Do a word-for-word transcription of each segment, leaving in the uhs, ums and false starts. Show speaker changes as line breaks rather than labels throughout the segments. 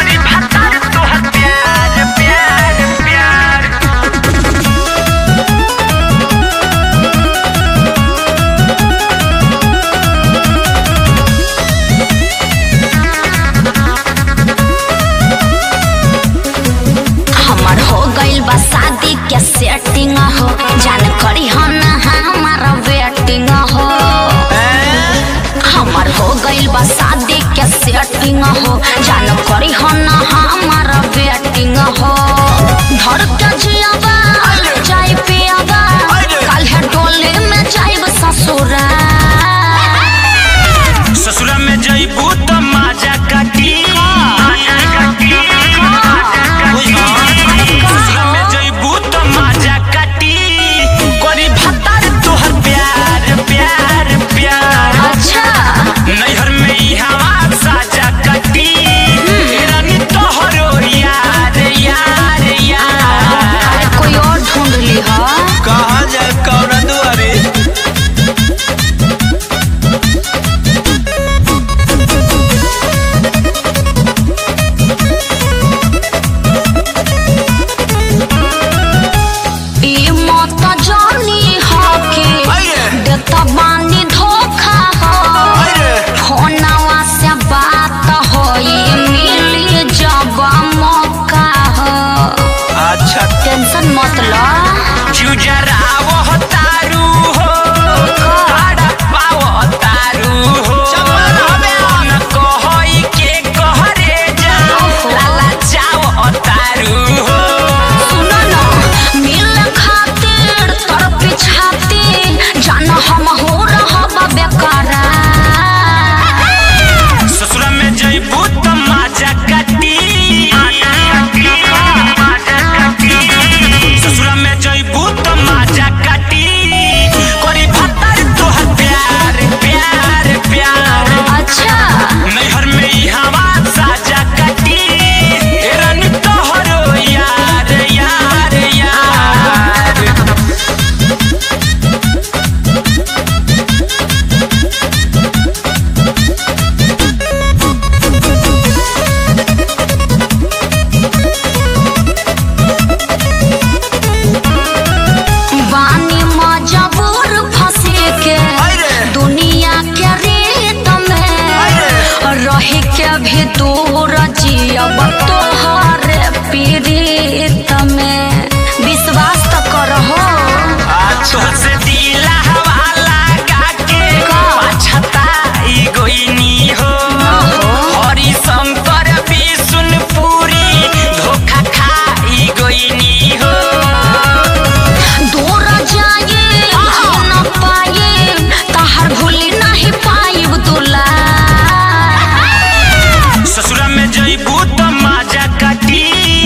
शादी के सेटिंग हो जान करी हो ना हमारा वेटिंग हो हमार हो गइल बा शादी के सेटिंग हो जान करी हो ना हमारा वेटिंग हो धर के जियाबा जाई पियाबा कल है डोले में जाइब ससुरा
ससुरा में जाइबू तो मजा काटी
टेंशन मत लो
जुजरा वो तारू हो आड़ा पाव तारू हो न कहई के कहरे जा लाला चाव तारू हो
सुनो ना मिल खातिर तोर पिछाती जान हम हो रहबा बेकारा
ससुरा में जइबू त मजा काटी ससुरा में जइबू तो मजा काटी करी भतर तोहर प्यार प्यार प्यार
अच्छा
नैहर में ई हवा साजा काटी रन तोहरो यार यार यार
बानी मजबूर फंसे के दुनिया के रेत में रही के भी दूर जियब तोहरे पीड़ित में विश्वास तो करहो
तुझसे दिला हवाला काके पछताई गोइनी हो हरि शंकर विष्णुपुरी धोखा खाई गोइनी हो
दूर जाए न पाए तहर भूली नहीं पाइब तुला
ससुरा में जइबू तो मजा काटी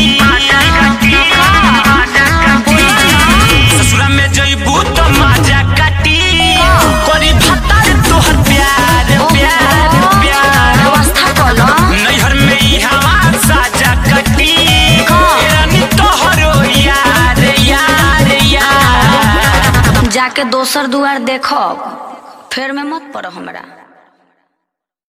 ससुरा में जइबू तो मजा काटी करी भतर तोहर प्यार प्यार प्यार
व्यवस्था कलो
नैहर में ई हवा साजा काटी रानी तोहरो यार यार यार
जाके दोसर दुआर देखब फेर में मत पड़ो हमरा।